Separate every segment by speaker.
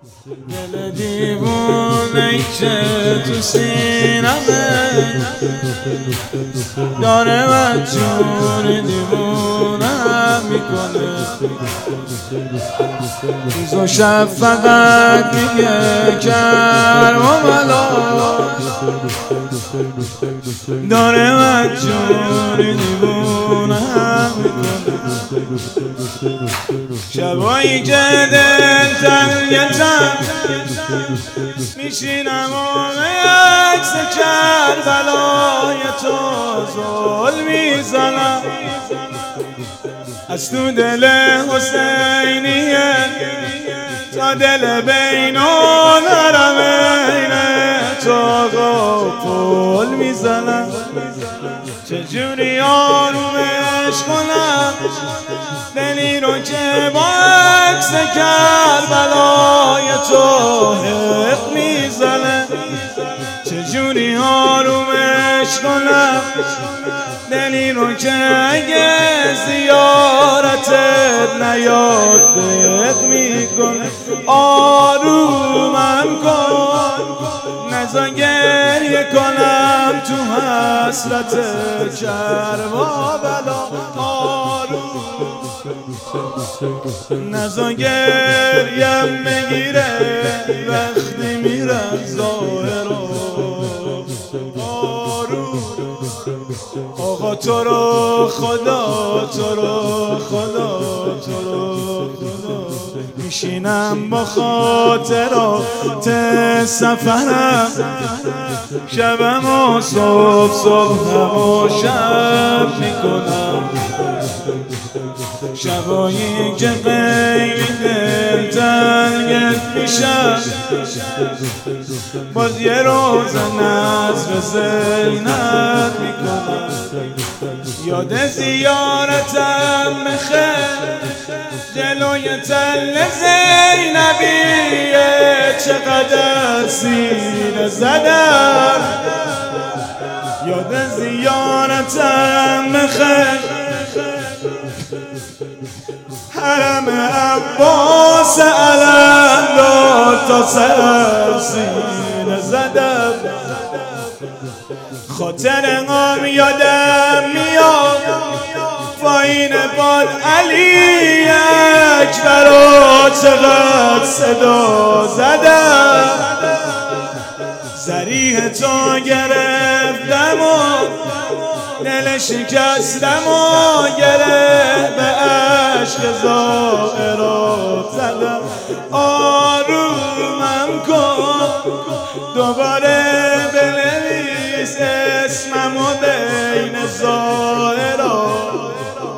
Speaker 1: دل دیوونه که تو سینمه داره من جون دیوونم میکنه. روز و شب فقط میگه کربلا داره من جون دیوونم میکنه. شبایی که دل تنگتم میشینم و به عکس کربلای تو زل میزنم. از تو دل حسینیه تا دل بین الحرمین تا پل میزنم. چجوری آرومش کنم دلی رو که با عکس کربلای تو حق میزنه. چجوری آرومش کنم دلی رو که اگه زیارتت نیاد دق میکنه. آرومم کن نزا گریه کنم تو حسرت کربلا. آروم نزا گریم بگیره وقتی میرم ظاهرا. آقا تو رو خدا تو رو خدا تو رو خدا میشینم با خاطرات سفرم. شبم و صبحم و شب میکنم. شبایی که غیبی دل تنگت میشم باز یه روز نظر زینت میکنم. یاد زیارتم بخیر جلوی تل زینبیه چقدر سینه زدم. یاد زیارتم بخیر حرم عباس علم داد تا سر سینه زدم. خاطر غم یادم میاد پایین باد علی اکبر و چقدر صدا زدم. ذریح تو گرفتم و دل شکستم و گره به عشق زائرات زدم. آرومم کن دوباره بنویس اسممو بین زائرات.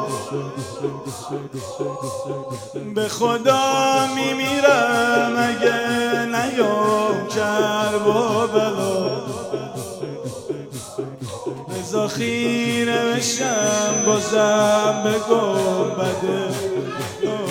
Speaker 1: به خدا میمیرم اگه نیام کربلا. بذار خیره بشم بازم به گنبد